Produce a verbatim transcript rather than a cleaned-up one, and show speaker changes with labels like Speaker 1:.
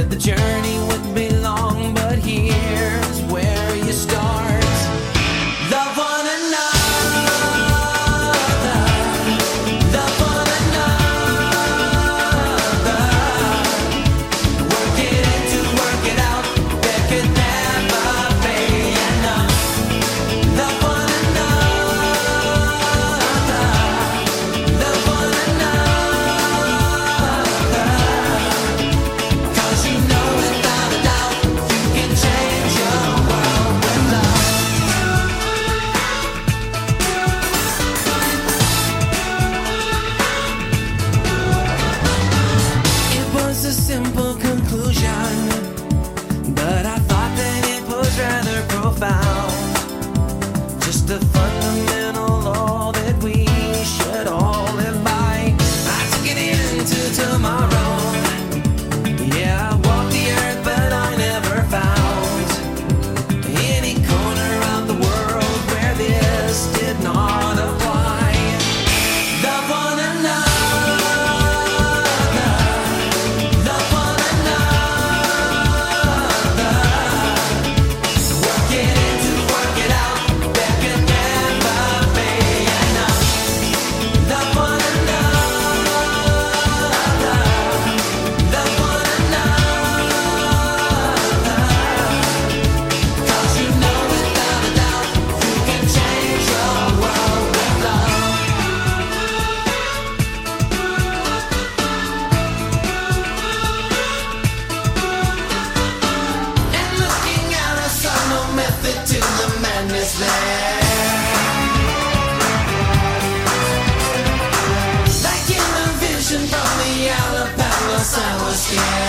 Speaker 1: the journey would be long, but here's where you start. Love one another, love one another. Work it into, work it out, there could never be enough. Love one another, love one another. 'Cause you know without a doubt you can change your world with love. It was a simple conclusion, but I thought that it was rather profound. Just a fundamental law that we should all live by. I took it into tomorrow. Yeah, I walked the earth, but I never found any corner of the world where this did not apply. Love one another, love one another. Work it into, work it out, there could never be enough. Love one another, love one another. 'Cause you know without a doubt you can change your world with love. And looking out, I saw no method to the madness there. Like in a vision from the outer palace, I was scared.